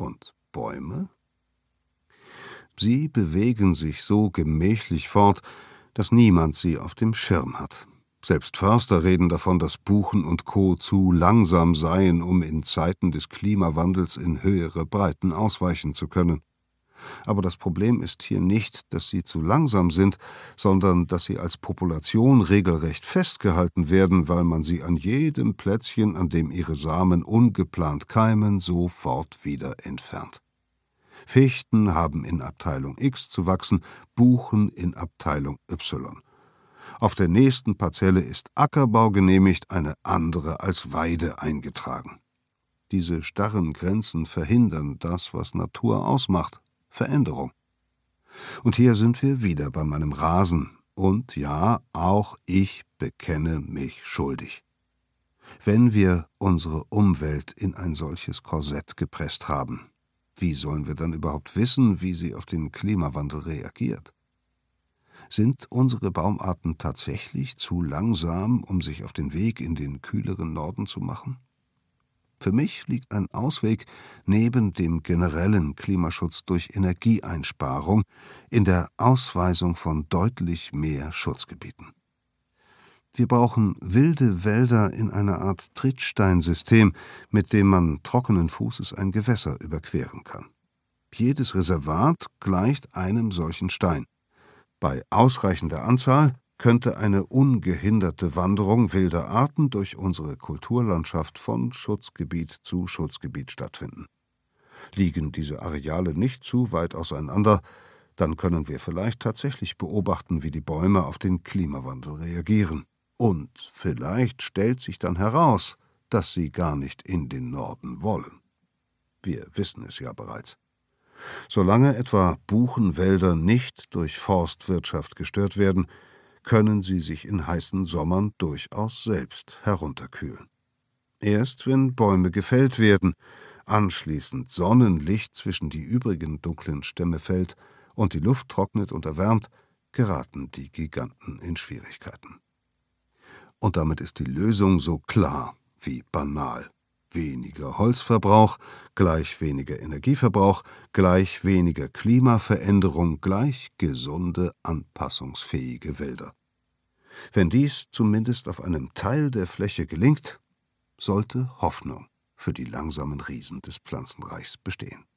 Und Bäume? Sie bewegen sich so gemächlich fort, dass niemand sie auf dem Schirm hat. Selbst Förster reden davon, dass Buchen und Co. zu langsam seien, um in Zeiten des Klimawandels in höhere Breiten ausweichen zu können. Aber das Problem ist hier nicht, dass sie zu langsam sind, sondern dass sie als Population regelrecht festgehalten werden, weil man sie an jedem Plätzchen, an dem ihre Samen ungeplant keimen, sofort wieder entfernt. Fichten haben in Abteilung X zu wachsen, Buchen in Abteilung Y. Auf der nächsten Parzelle ist Ackerbau genehmigt, eine andere als Weide eingetragen. Diese starren Grenzen verhindern das, was Natur ausmacht: Veränderung. Und hier sind wir wieder bei meinem Rasen. Und ja, auch ich bekenne mich schuldig. Wenn wir unsere Umwelt in ein solches Korsett gepresst haben, wie sollen wir dann überhaupt wissen, wie sie auf den Klimawandel reagiert? Sind unsere Baumarten tatsächlich zu langsam, um sich auf den Weg in den kühleren Norden zu machen? Für mich liegt ein Ausweg neben dem generellen Klimaschutz durch Energieeinsparung in der Ausweisung von deutlich mehr Schutzgebieten. Wir brauchen wilde Wälder in einer Art Trittsteinsystem, mit dem man trockenen Fußes ein Gewässer überqueren kann. Jedes Reservat gleicht einem solchen Stein. Bei ausreichender Anzahl könnte eine ungehinderte Wanderung wilder Arten durch unsere Kulturlandschaft von Schutzgebiet zu Schutzgebiet stattfinden. Liegen diese Areale nicht zu weit auseinander, dann können wir vielleicht tatsächlich beobachten, wie die Bäume auf den Klimawandel reagieren. Und vielleicht stellt sich dann heraus, dass sie gar nicht in den Norden wollen. Wir wissen es ja bereits. Solange etwa Buchenwälder nicht durch Forstwirtschaft gestört werden, können sie sich in heißen Sommern durchaus selbst herunterkühlen. Erst wenn Bäume gefällt werden, anschließend Sonnenlicht zwischen die übrigen dunklen Stämme fällt und die Luft trocknet und erwärmt, geraten die Giganten in Schwierigkeiten. Und damit ist die Lösung so klar wie banal. Weniger Holzverbrauch gleich weniger Energieverbrauch gleich weniger Klimaveränderung gleich gesunde, anpassungsfähige Wälder. Wenn dies zumindest auf einem Teil der Fläche gelingt, sollte Hoffnung für die langsamen Riesen des Pflanzenreichs bestehen.